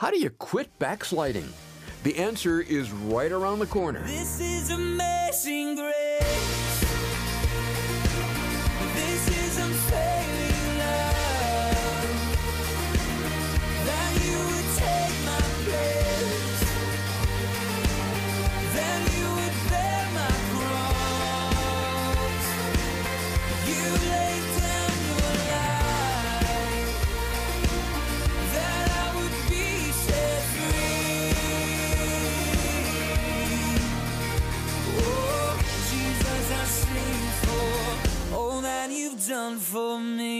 How do you quit backsliding? The answer is right around the corner. This is amazing grace. This is unfailing love. That you would take my place. That you would bear my cross. You laid down your life. That I would be set free. Oh, Jesus, I sing for all that you've done for me.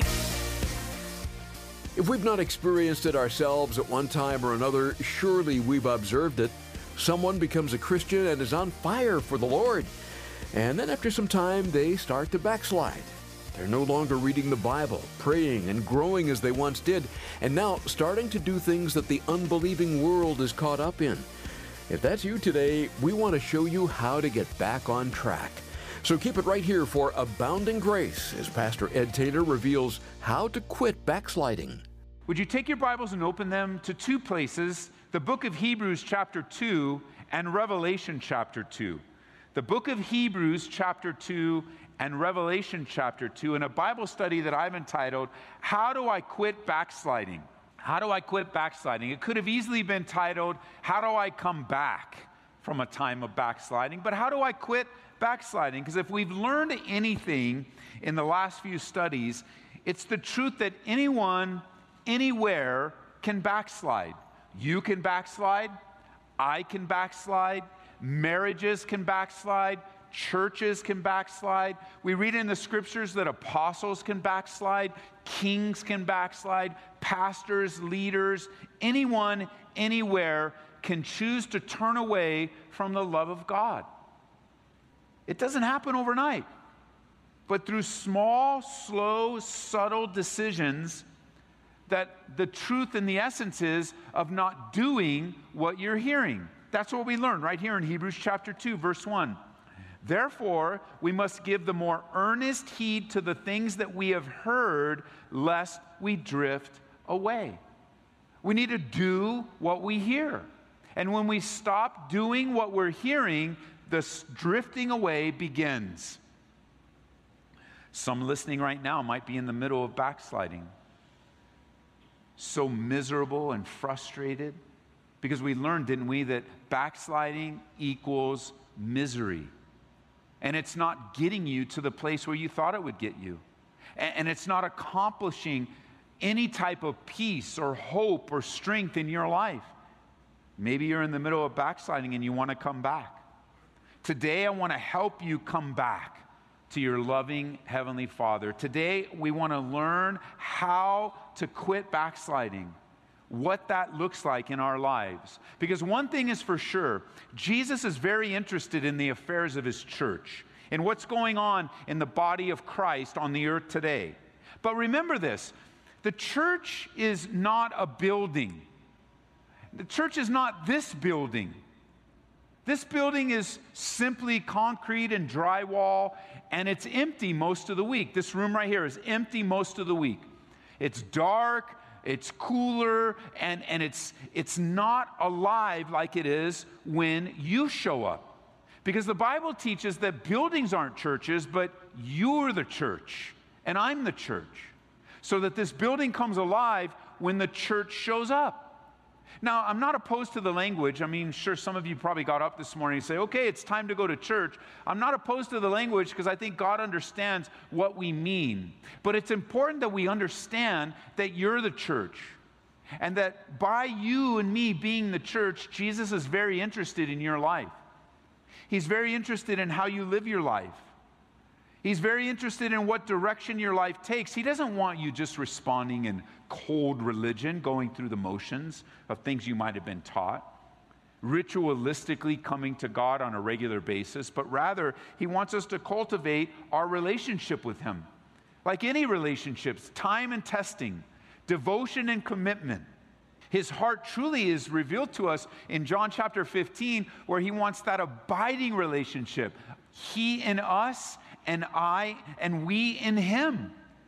If we've not experienced it ourselves at one time or another, surely we've observed it. Someone becomes a Christian and is on fire for the Lord. And then after some time, they start to backslide. They're no longer reading the Bible, praying, and growing as they once did, and now starting to do things that the unbelieving world is caught up in. If that's you today, we want to show you how to get back on track. So keep it right here for Abounding Grace as Pastor Ed Taylor reveals how to quit backsliding. Would you take your Bibles and open them to two places, the book of Hebrews chapter 2 and Revelation chapter 2. The book of Hebrews chapter 2 and Revelation chapter 2 in a Bible study that I've entitled, How Do I Quit Backsliding? How do I quit backsliding? It could have easily been titled, How Do I Come Back from a Time of Backsliding? But how do I quit backsliding? Because if we've learned anything in the last few studies, it's the truth that anyone, anywhere can backslide. You can backslide. I can backslide. Marriages can backslide. Churches can backslide. We read in the scriptures that apostles can backslide. Kings can backslide. Pastors, leaders, anyone, anywhere can choose to turn away from the love of God. It doesn't happen overnight. But through small, slow, subtle decisions, that the truth and the essence is of not doing what you're hearing. That's what we learn right here in Hebrews chapter 2, verse 1. Therefore, we must give the more earnest heed to the things that we have heard, lest we drift away. We need to do what we hear. And when we stop doing what we're hearing, the drifting away begins. Some listening right now might be in the middle of backsliding. So miserable and frustrated. Because we learned, didn't we, that backsliding equals misery. And it's not getting you to the place where you thought it would get you. And it's not accomplishing any type of peace or hope or strength in your life. Maybe you're in the middle of backsliding and you want to come back. Today, I want to help you come back to your loving Heavenly Father. Today, we want to learn how to quit backsliding, what that looks like in our lives. Because one thing is for sure, Jesus is very interested in the affairs of His church, in what's going on in the body of Christ on the earth today. But remember this, the church is not a building. The church is not this building. This building is simply concrete and drywall, and it's empty most of the week. This room right here is empty most of the week. It's dark, it's cooler, and it's not alive like it is when you show up. Because the Bible teaches that buildings aren't churches, but you're the church, and I'm the church. So that this building comes alive when the church shows up. Now, I'm not opposed to the language. I mean, sure, some of you probably got up this morning and say, okay, it's time to go to church. I'm not opposed to the language because I think God understands what we mean. But it's important that we understand that you're the church. And that by you and me being the church, Jesus is very interested in your life. He's very interested in how you live your life. He's very interested in what direction your life takes. He doesn't want you just responding in cold religion, going through the motions of things you might have been taught, ritualistically coming to God on a regular basis, but rather He wants us to cultivate our relationship with Him. Like any relationships, time and testing, devotion and commitment. His heart truly is revealed to us in John chapter 15, where He wants that abiding relationship. He in us, and I and we in Him.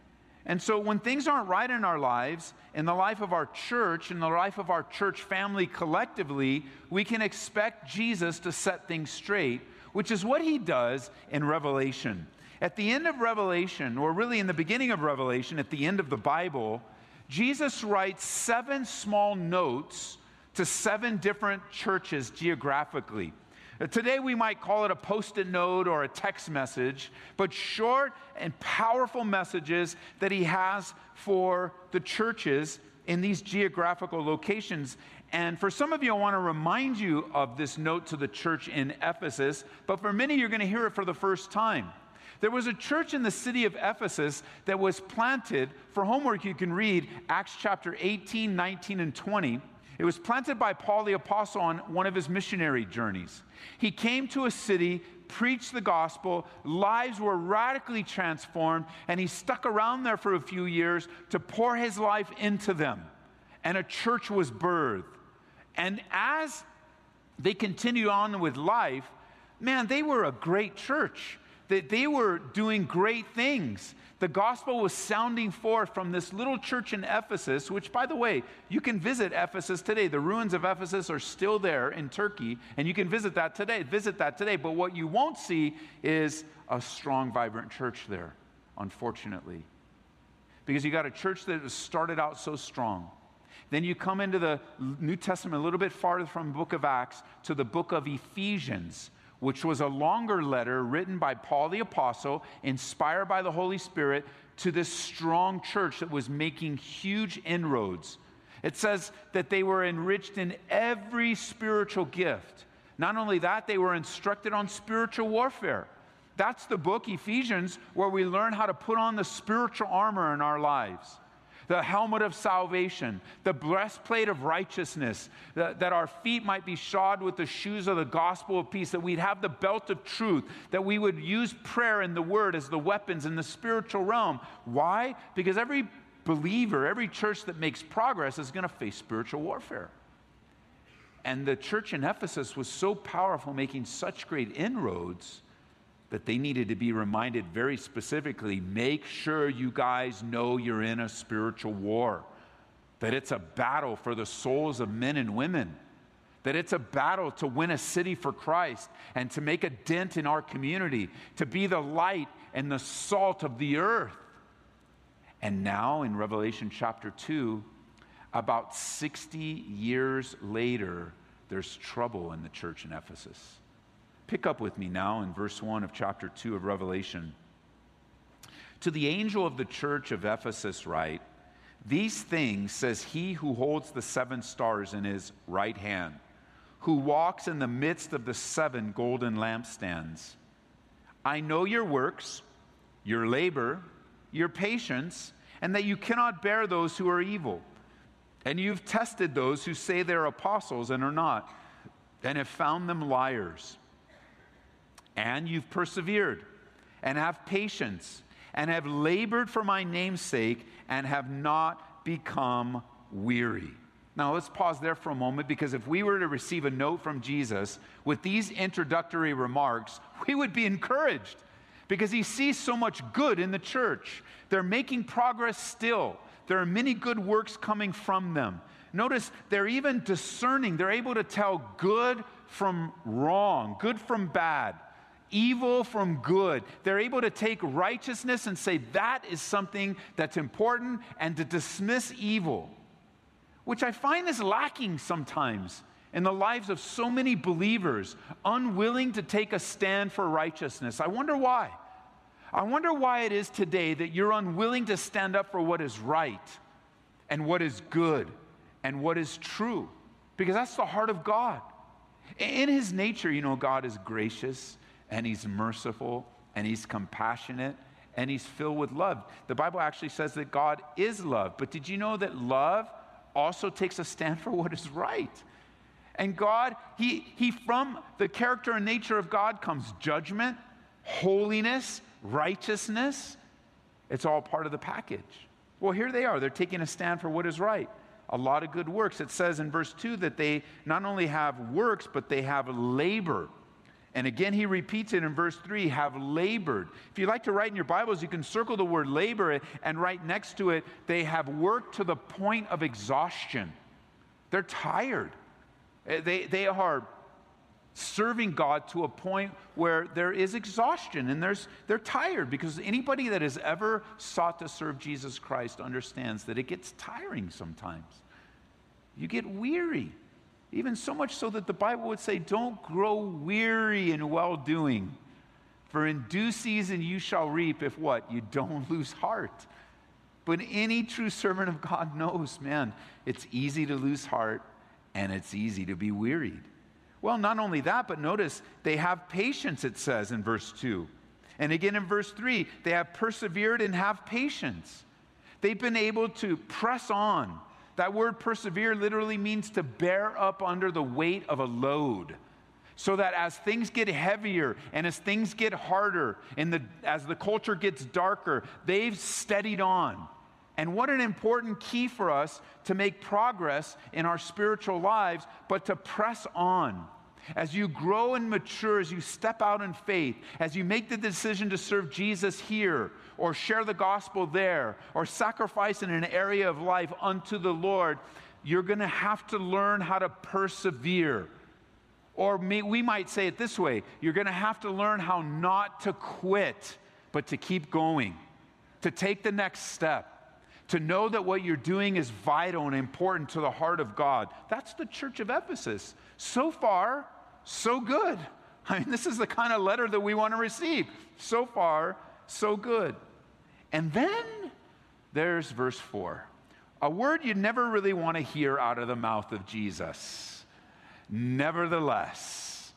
And so when things aren't right in our lives, in the life of our church, in the life of our church family collectively, we can expect Jesus to set things straight, which is what he does in Revelation. At the end of Revelation, or really in the beginning of Revelation, at the end of the Bible, Jesus writes 7 small notes to 7 different churches geographically. Today we might call it a post-it note or a text message, but short and powerful messages that he has for the churches in these geographical locations. And for some of you, I want to remind you of this note to the church in Ephesus, but for many, you're going to hear it for the first time. There was a church in the city of Ephesus that was planted. For homework, you can read Acts chapter 18, 19, and 20. It was planted by Paul the Apostle on one of his missionary journeys. He came to a city, preached the gospel, lives were radically transformed, and he stuck around there for a few years to pour his life into them. And a church was birthed. And as they continued on with life, man, they were a great church. They were doing great things. The gospel was sounding forth from this little church in Ephesus, which, by the way, you can visit Ephesus today. The ruins of Ephesus are still there in Turkey, and you can visit that today. But what you won't see is a strong, vibrant church there, unfortunately. Because you got a church that was started out so strong. Then you come into the New Testament a little bit farther from the book of Acts to the book of Ephesians, which was a longer letter written by Paul the Apostle, inspired by the Holy Spirit, to this strong church that was making huge inroads. It says that they were enriched in every spiritual gift. Not only that, they were instructed on spiritual warfare. That's the book, Ephesians, where we learn how to put on the spiritual armor in our lives. The helmet of salvation, the breastplate of righteousness, that our feet might be shod with the shoes of the gospel of peace, that we'd have the belt of truth, that we would use prayer and the word as the weapons in the spiritual realm. Why? Because every believer, every church that makes progress is going to face spiritual warfare. And the church in Ephesus was so powerful, making such great inroads, that they needed to be reminded very specifically, make sure you guys know you're in a spiritual war, that it's a battle for the souls of men and women, that it's a battle to win a city for Christ and to make a dent in our community, to be the light and the salt of the earth. And now in Revelation chapter 2, about 60 years later, there's trouble in the church in Ephesus. Pick up with me now in verse 1 of chapter 2 of Revelation. To the angel of the church of Ephesus write, these things says he who holds the 7 stars in his right hand, who walks in the midst of the 7 golden lampstands. I know your works, your labor, your patience, and that you cannot bear those who are evil. And you've tested those who say they're apostles and are not, and have found them liars. And you've persevered, and have patience, and have labored for my name's sake, and have not become weary. Now let's pause there for a moment, because if we were to receive a note from Jesus with these introductory remarks, we would be encouraged, because he sees so much good in the church. They're making progress still. There are many good works coming from them. Notice they're even discerning. They're able to tell good from wrong, good from bad, evil from good. They're able to take righteousness and say that is something that's important, and to dismiss evil, which I find is lacking sometimes in the lives of so many believers, unwilling to take a stand for righteousness. I wonder why. I wonder why it is today that you're unwilling to stand up for what is right and what is good and what is true, because that's the heart of God. In his nature, you know, God is gracious, and he's merciful, and he's compassionate, and he's filled with love. The Bible actually says that God is love. But did you know that love also takes a stand for what is right? And God, he from the character and nature of God comes judgment, holiness, righteousness. It's all part of the package. Well, here they are. They're taking a stand for what is right. A lot of good works. It says in verse 2 that they not only have works, but they have labor. And again, he repeats it in verse 3, have labored. If you like to write in your Bibles, you can circle the word labor, and right next to it, they have worked to the point of exhaustion. They're tired. They are serving God to a point where there is exhaustion, and they're tired, because anybody that has ever sought to serve Jesus Christ understands that it gets tiring sometimes. You get weary. Even so much so that the Bible would say, don't grow weary in well-doing. For in due season you shall reap if what? You don't lose heart. But any true servant of God knows, man, it's easy to lose heart and it's easy to be wearied. Well, not only that, but notice they have patience, it says in verse 2. And again in verse 3, they have persevered and have patience. They've been able to press on. That word persevere literally means to bear up under the weight of a load. So that as things get heavier and as things get harder and as the culture gets darker, they've steadied on. And what an important key for us to make progress in our spiritual lives, but to press on. As you grow and mature, as you step out in faith, as you make the decision to serve Jesus here, or share the gospel there, or sacrifice in an area of life unto the Lord, you're going to have to learn how to persevere. Or we might say it this way, you're going to have to learn how not to quit, but to keep going, to take the next step, to know that what you're doing is vital and important to the heart of God. That's the church of Ephesus. So far, so good. I mean, this is the kind of letter that we want to receive. So far, so good. And then there's verse 4. A word you never really want to hear out of the mouth of Jesus. Nevertheless,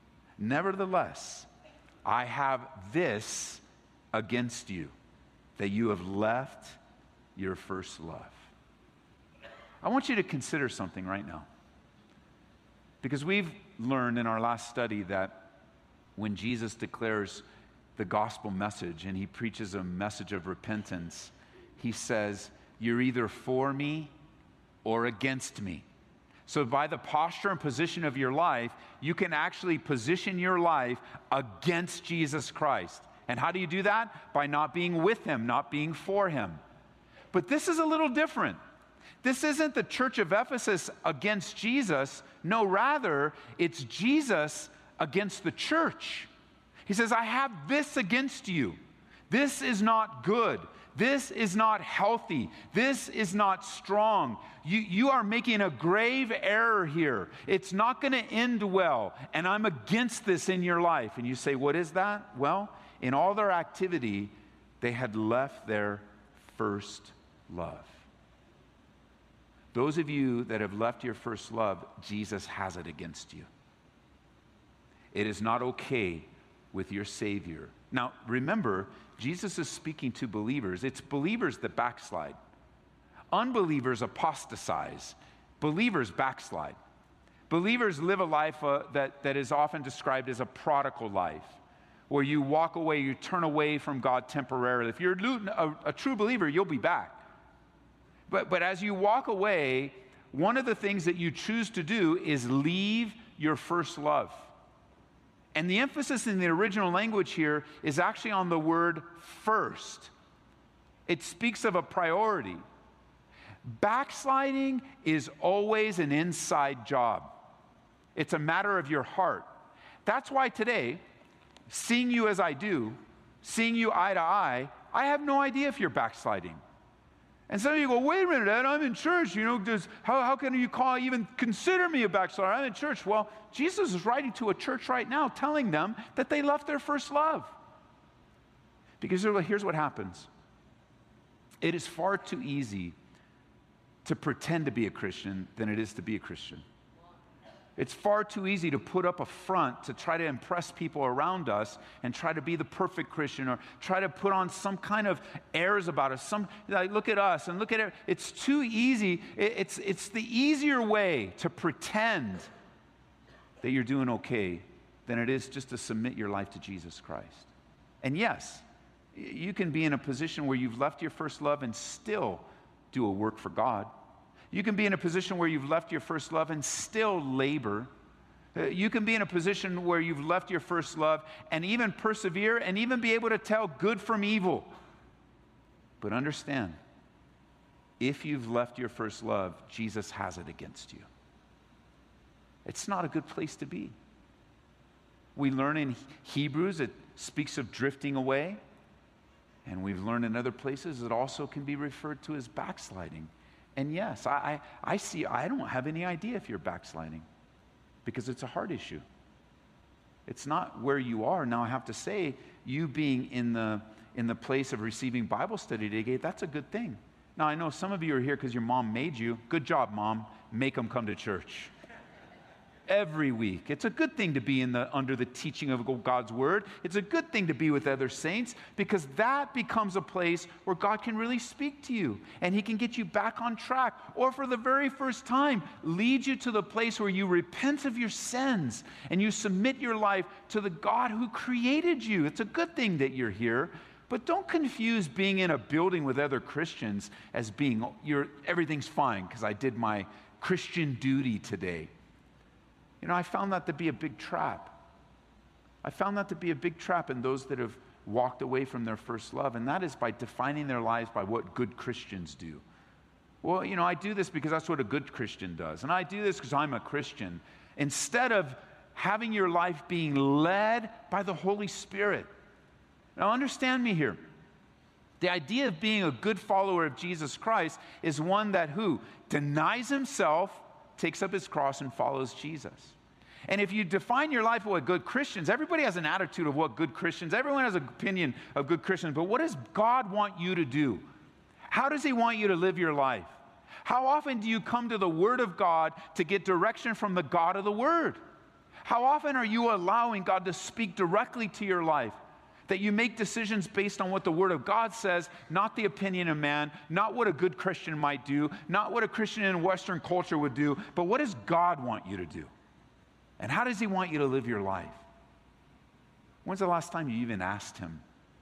I have this against you, that you have left your first love. I want you to consider something right now. Because we've learned in our last study that when Jesus declares the gospel message and he preaches a message of repentance, he says, you're either for me or against me. So by the posture and position of your life, you can actually position your life against Jesus Christ. And how do you do that? By not being with him, not being for him. But this is a little different. This isn't the church of Ephesus against Jesus. No, rather, it's Jesus against the church. He says, I have this against you. This is not good. This is not healthy. This is not strong. You are making a grave error here. It's not going to end well, and I'm against this in your life. And you say, what is that? Well, in all their activity, they had left their first love. Those of you that have left your first love, Jesus has it against you. It is not okay with your Savior. Now, remember, Jesus is speaking to believers. It's believers that backslide. Unbelievers apostatize. Believers backslide. Believers live a life that is often described as a prodigal life, where you walk away, you turn away from God temporarily. If you're a true believer, you'll be back. But as you walk away, one of the things that you choose to do is leave your first love. And the emphasis in the original language here is actually on the word first. It speaks of a priority. Backsliding is always an inside job. It's a matter of your heart. That's why today, seeing you as I do, seeing you eye to eye, I have no idea if you're backsliding. And some of you go, wait a minute, Ed, I'm in church. How can you even consider me a backslider? I'm in church. Well, Jesus is writing to a church right now telling them that they left their first love. Because here's what happens. It is far too easy to pretend to be a Christian than it is to be a Christian. It's far too easy to put up a front to try to impress people around us and try to be the perfect Christian, or try to put on some kind of airs about us. Look at us and look at it. It's too easy. It's the easier way to pretend that you're doing okay than it is just to submit your life to Jesus Christ. And yes, you can be in a position where you've left your first love and still do a work for God. You can be in a position where you've left your first love and still labor. You can be in a position where you've left your first love and even persevere and even be able to tell good from evil. But understand, if you've left your first love, Jesus has it against you. It's not a good place to be. We learn in Hebrews, it speaks of drifting away. And we've learned in other places it also can be referred to as backsliding. And yes, I don't have any idea if you're backsliding because it's a heart issue. It's not where you are. Now I have to say, you being in the place of receiving Bible study today, that's a good thing. Now I know some of you are here because your mom made you. Good job, Mom. Make them come to church. Every week. It's a good thing to be under the teaching of God's word. It's a good thing to be with other saints because that becomes a place where God can really speak to you and he can get you back on track, or for the very first time lead you to the place where you repent of your sins and you submit your life to the God who created you. It's a good thing that you're here, but don't confuse being in a building with other Christians as being everything's fine because I did my Christian duty today. You know, I found that to be a big trap. I found that to be a big trap in those that have walked away from their first love, and that is by defining their lives by what good Christians do. Well, you know, I do this because that's what a good Christian does, and I do this because I'm a Christian, instead of having your life being led by the Holy Spirit. Now, understand me here. The idea of being a good follower of Jesus Christ is one that who denies himself, takes up his cross, and follows Jesus. And if you define your life with what good Christians, everybody has an attitude of what good Christians, everyone has an opinion of good Christians, but what does God want you to do? How does he want you to live your life? How often do you come to the Word of God to get direction from the God of the Word? How often are you allowing God to speak directly to your life? That you make decisions based on what the Word of God says, not the opinion of man, not what a good Christian might do, not what a Christian in Western culture would do, but what does God want you to do? And how does he want you to live your life? When's the last time you even asked him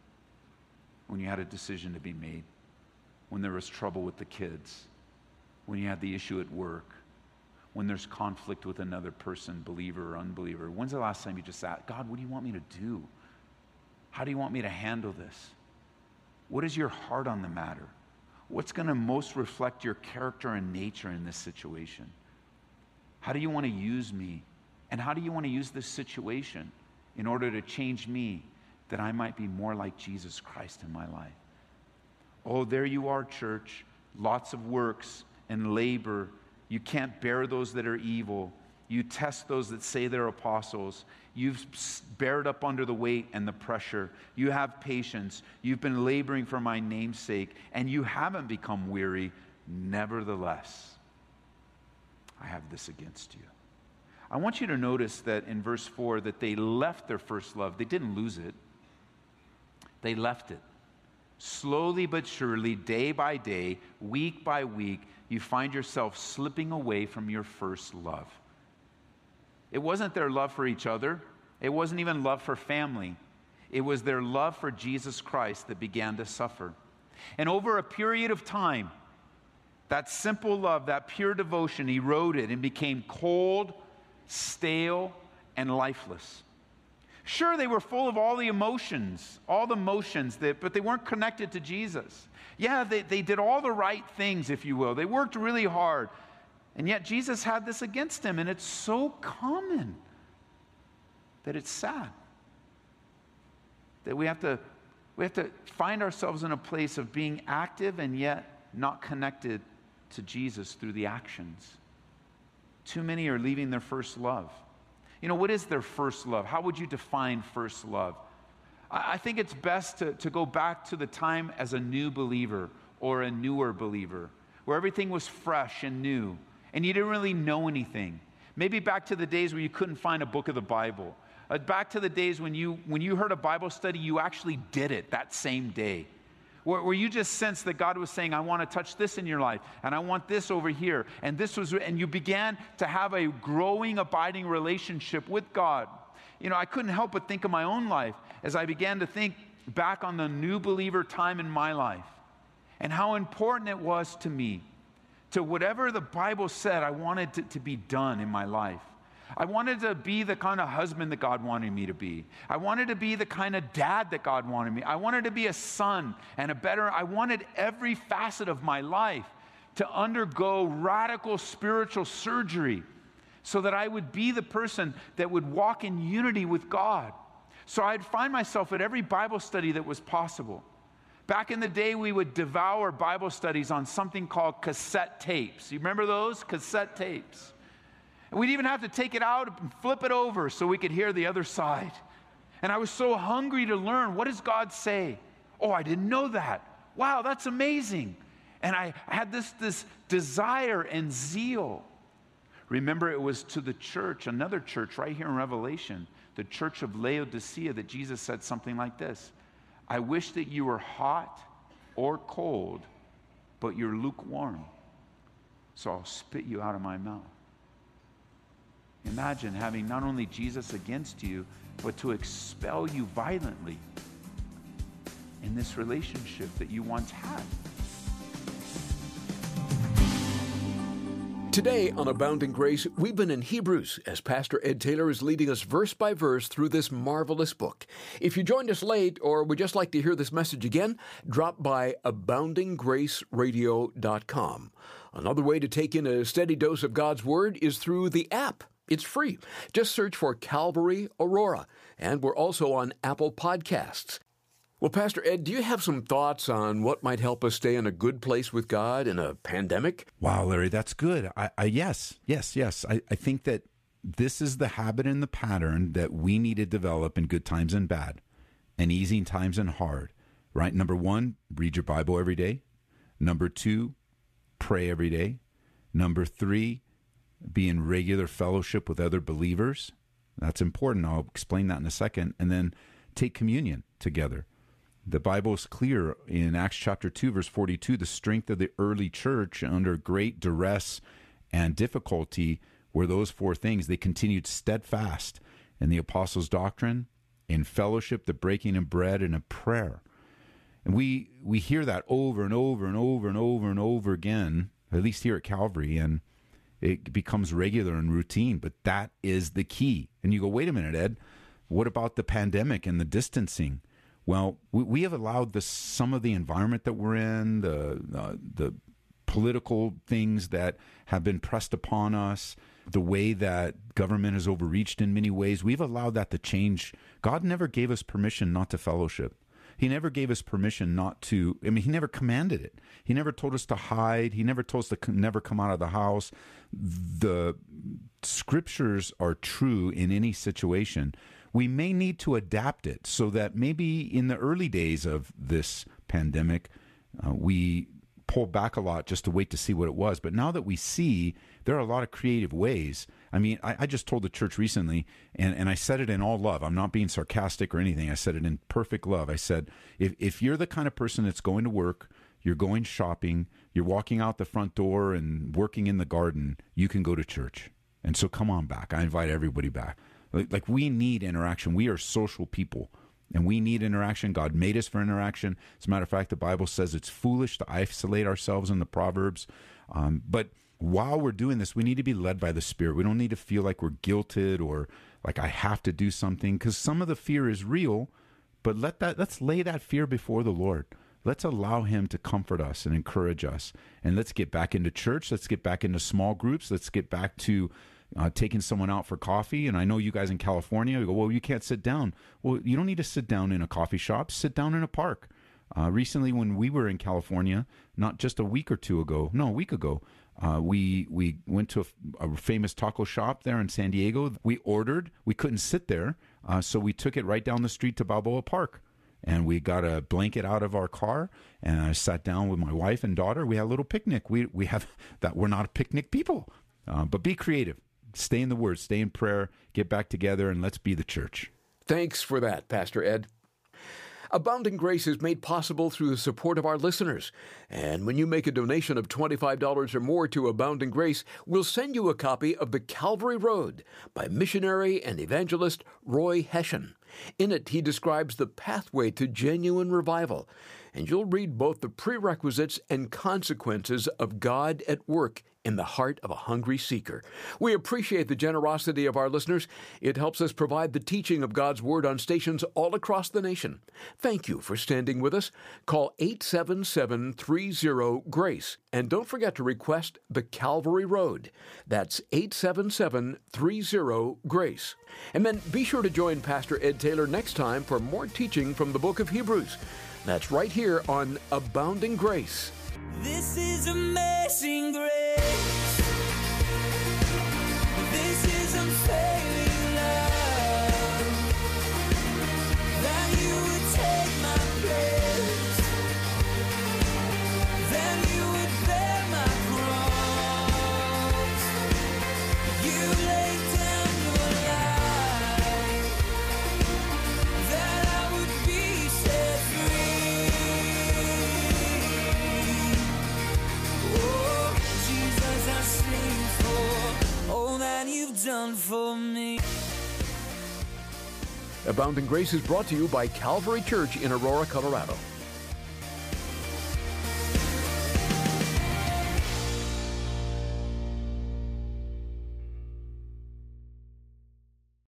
when you had a decision to be made? When there was trouble with the kids? When you had the issue at work? When there's conflict with another person, believer or unbeliever? When's the last time you just asked, God, what do you want me to do? How do you want me to handle this? What is your heart on the matter? What's going to most reflect your character and nature in this situation? How do you want to use me? And how do you want to use this situation in order to change me that I might be more like Jesus Christ in my life? Oh, there you are, church. Lots of works and labor. You can't bear those that are evil. You test those that say they're apostles. You've bared up under the weight and the pressure. You have patience. You've been laboring for my name's sake, and you haven't become weary. Nevertheless, I have this against you. I want you to notice that in verse 4 that they left their first love. They didn't lose it. They left it. Slowly but surely, day by day, week by week, you find yourself slipping away from your first love. It wasn't their love for each other. It wasn't even love for family. It was their love for Jesus Christ that began to suffer. And over a period of time, that simple love, that pure devotion eroded and became cold, stale, and lifeless. Sure, they were full of all the motions, but they weren't connected to Jesus. Yeah, they did all the right things, if you will. They worked really hard. And yet Jesus had this against him, and it's so common that it's sad. That we have to find ourselves in a place of being active and yet not connected to Jesus through the actions. Too many are leaving their first love. You know, what is their first love? How would you define first love? I think it's best to go back to the time as a new believer or a newer believer, where everything was fresh and new, and you didn't really know anything. Maybe back to the days where you couldn't find a book of the Bible. Back to the days when you heard a Bible study, you actually did it that same day. Where you just sensed that God was saying, I want to touch this in your life, and I want this over here. And you began to have a growing, abiding relationship with God. You know, I couldn't help but think of my own life as I began to think back on the new believer time in my life and how important it was to me, to whatever the Bible said I wanted to be done in my life. I wanted to be the kind of husband that God wanted me to be. I wanted to be the kind of dad that God wanted me. I wanted to be a son and I wanted every facet of my life to undergo radical spiritual surgery so that I would be the person that would walk in unity with God. So I'd find myself at every Bible study that was possible. Back in the day, we would devour Bible studies on something called cassette tapes. You remember those? Cassette tapes. And we'd even have to take it out and flip it over so we could hear the other side. And I was so hungry to learn, what does God say? Oh, I didn't know that. Wow, that's amazing. And I had this desire and zeal. Remember, it was to the church, another church right here in Revelation, the church of Laodicea, that Jesus said something like this: I wish that you were hot or cold, but you're lukewarm, so I'll spit you out of my mouth. Imagine having not only Jesus against you, but to expel you violently in this relationship that you once had. Today on Abounding Grace, we've been in Hebrews as Pastor Ed Taylor is leading us verse by verse through this marvelous book. If you joined us late or would just like to hear this message again, drop by aboundinggraceradio.com. Another way to take in a steady dose of God's Word is through the app. It's free. Just search for Calvary Aurora, and we're also on Apple Podcasts. Well, Pastor Ed, do you have some thoughts on what might help us stay in a good place with God in a pandemic? Wow, Larry, that's good. Yes. I think that this is the habit and the pattern that we need to develop in good times and bad, and easy times and hard, right? Number one, read your Bible every day. Number two, pray every day. Number three, be in regular fellowship with other believers. That's important. I'll explain that in a second. And then take communion together. The Bible is clear in Acts chapter 2, verse 42, the strength of the early church under great duress and difficulty were those four things. They continued steadfast in the apostles' doctrine, in fellowship, the breaking of bread, and in prayer. And we hear that over and over and over and over and over again, at least here at Calvary, and it becomes regular and routine, but that is the key. And you go, wait a minute, Ed, what about the pandemic and the distancing? Well, we have allowed some of the environment that we're in, the political things that have been pressed upon us, the way that government has overreached in many ways, we've allowed that to change. God never gave us permission not to fellowship. He never gave us permission not to, he never commanded it. He never told us to hide. He never told us to never come out of the house. The scriptures are true in any situation. We may need to adapt it so that maybe in the early days of this pandemic, we pulled back a lot just to wait to see what it was. But now that we see, there are a lot of creative ways. I just told the church recently, and I said it in all love. I'm not being sarcastic or anything. I said it in perfect love. I said, if you're the kind of person that's going to work, you're going shopping, you're walking out the front door and working in the garden, you can go to church. And so come on back. I invite everybody back. Like we need interaction. We are social people, and we need interaction. God made us for interaction. As a matter of fact, the Bible says it's foolish to isolate ourselves in the Proverbs. But while we're doing this, we need to be led by the Spirit. We don't need to feel like we're guilted or like I have to do something, because some of the fear is real. But let's lay that fear before the Lord. Let's allow Him to comfort us and encourage us. And let's get back into church. Let's get back into small groups. Let's get back to taking someone out for coffee. And I know you guys in California, you go, well, you can't sit down. Well, you don't need to sit down in a coffee shop. Sit down in a park. Recently, when we were in California, not just a week ago, we went to a famous taco shop there in San Diego. We ordered. We couldn't sit there, so we took it right down the street to Balboa Park. And we got a blanket out of our car, and I sat down with my wife and daughter. We had a little picnic. We have that. We're not picnic people, but be creative. Stay in the Word, stay in prayer, get back together, and let's be the church. Thanks for that, Pastor Ed. Abounding Grace is made possible through the support of our listeners. And when you make a donation of $25 or more to Abounding Grace, we'll send you a copy of The Calvary Road by missionary and evangelist Roy Hession. In it, he describes the pathway to genuine revival. and you'll read both the prerequisites and consequences of God at work in the heart of a hungry seeker. We appreciate the generosity of our listeners. It helps us provide the teaching of God's Word on stations all across the nation. Thank you for standing with us. Call 877-30-GRACE. And don't forget to request the Calvary Road. That's 877-30-GRACE. And then be sure to join Pastor Ed Taylor next time for more teaching from the book of Hebrews. That's right here on Abounding Grace. This is amazing grace. This is unfailing love. That you would take my place. That you would bear my cross. You laid down your life. That I would be set free. Oh, Jesus, I sing for all that you've done for me. Abounding Grace is brought to you by Calvary Church in Aurora, Colorado.